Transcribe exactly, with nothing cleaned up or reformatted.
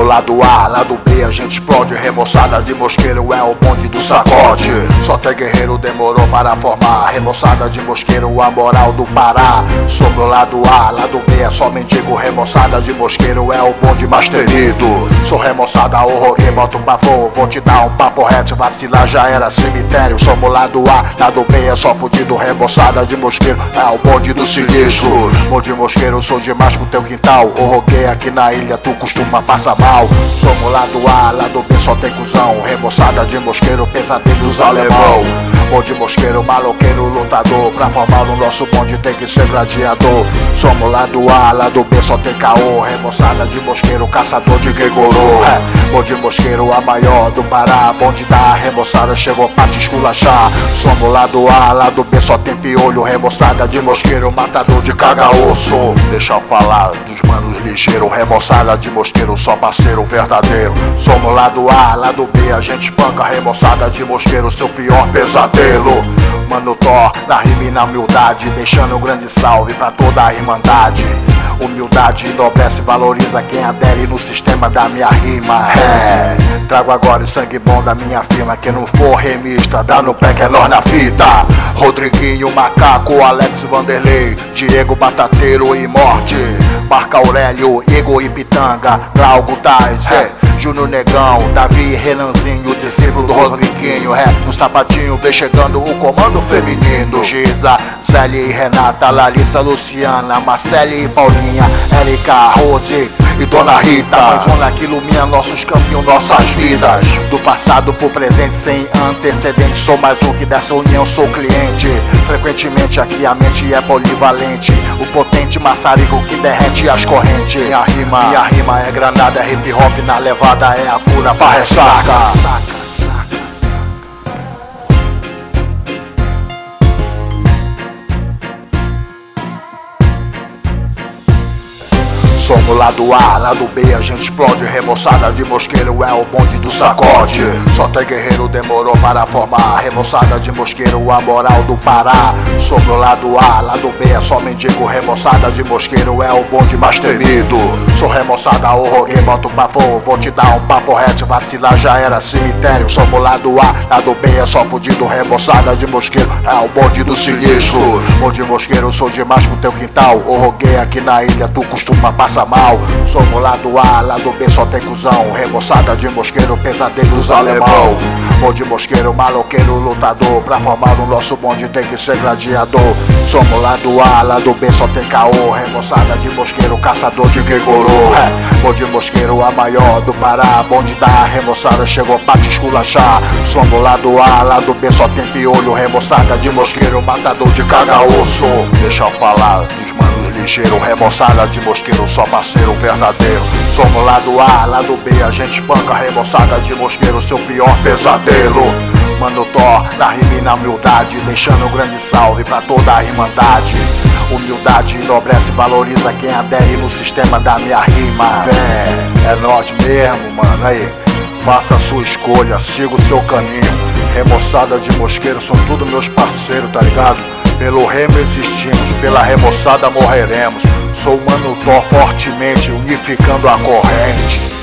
lado A, lado B, a gente explode. Remoçada de mosqueiro é o bonde do sacode. Só tem guerreiro demorou para formar. Remoçada de mosqueiro, a moral do Pará. Sobre o lado A, lado B é só mendigo. Remoçada de mosqueiro é o bonde mais temido. Sou remoçada, horrorê, boto pavor. Vou te dar um papo reto, vacilar já era cemitério. Somos lado A, lado B é só fudido. Remoçada de mosqueiro é o bonde do sinistro. Bonde mosqueiro, sou demais pro teu quintal. Horroguei aqui na ilha, tu costuma passar mal. Somos lado A, lado B só tem cuzão. Remoçada de mosqueiro, pesadelos alemão. Bonde mosqueiro, maloqueiro, lutador. Pra formar o nosso bonde tem que ser gladiador. Somos lado A, lado B só tem caô. Remoçada de mosqueiro, caçador de gegorô. É, bonde mosqueiro, a maior do Pará. Bonde da remoçada chegou pra te esculachar. Somos lado A, lado B só tem piolho. Remoçada de mosqueiro, matador de caga-osso. Deixa eu falar dos manos ligeiros. Remoçada de mosqueiro, só parceiro verdadeiro. Somos lado A, lado B, a gente panca. Remoçada de mosqueiro, seu pior pesadelo. Mano Thor, na rima e na humildade, deixando um grande salve pra toda a irmandade. Humildade enobrece, valoriza quem adere no sistema da minha rima. É, trago agora o sangue bom da minha firma. Quem não for remista, dá no pé que é nós na fita. Rodriguinho, Macaco, Alex Vanderlei, Diego Batateiro e Morte, Marco Aurélio, Igor e Pitanga, Glauco Tais, é, Júnior Negão, Davi e Renanzinho, discípulo do Rodriguinho. É, no sapatinho vem chegando o comando feminino. Giza, Célia e Renata, Larissa, Luciana, Marcele e Paulinha, Érica, Rose e Dona Rita. Mais uma que ilumina nossos caminhos, nossas vidas. Do passado pro presente sem antecedentes. Sou mais um que dessa união sou cliente. Frequentemente aqui a mente é polivalente. O potente maçarico que derrete as correntes. Minha rima, minha rima é granada, é hip hop na levada. É a cura pra ressaca. Somos lado A, lado B, a gente explode. Remoçada de mosqueiro é o bonde do sacode. Só tem guerreiro demorou para formar. Remoçada de mosqueiro, a moral do Pará. Sobre o lado A, lado B é só mendigo. Remoçada de mosqueiro é o bonde mais temido. Sou remoçada, horrorê, boto pavor. Vou te dar um papo reto, vacilar já era cemitério. Somos lado A, lado B é só fudido. Remoçada de mosqueiro é o bonde do sinistro. Bonde mosqueiro, sou demais pro teu quintal. Horroguei aqui na ilha, tu costuma passar mal. Somos lado A, lado B só tem cuzão. Remoçada de mosqueiro, pesadelos alemão. Bonde mosqueiro, maloqueiro, lutador. Pra formar o nosso bonde tem que ser gladiador. Somos lado A, lado B só tem caô. Remoçada de mosqueiro, caçador de gegorô. É, bonde mosqueiro, a maior do Pará. Bonde da remoçada chegou pra te esculachar. Somos lado A, lado B só tem piolho. Remoçada de mosqueiro, matador de caga-osso. Deixa eu falar dos manos ligeiros. Remoçada de mosqueiro, só parceiro verdadeiro. Somos lado A, lado B, a gente panca. Remoçada de mosqueiro, seu pior pesadelo. Mano Thor, na rima e na humildade, deixando um grande salve pra toda a irmandade. Humildade enobrece, valoriza quem adere no sistema da minha rima. Vé, é nós mesmo, mano, aí. Faça a sua escolha, siga o seu caminho. Remoçada de mosqueiro são tudo meus parceiros, tá ligado? Pelo remo existimos, pela remoçada morreremos. Sou o Mano Thor fortemente unificando a corrente.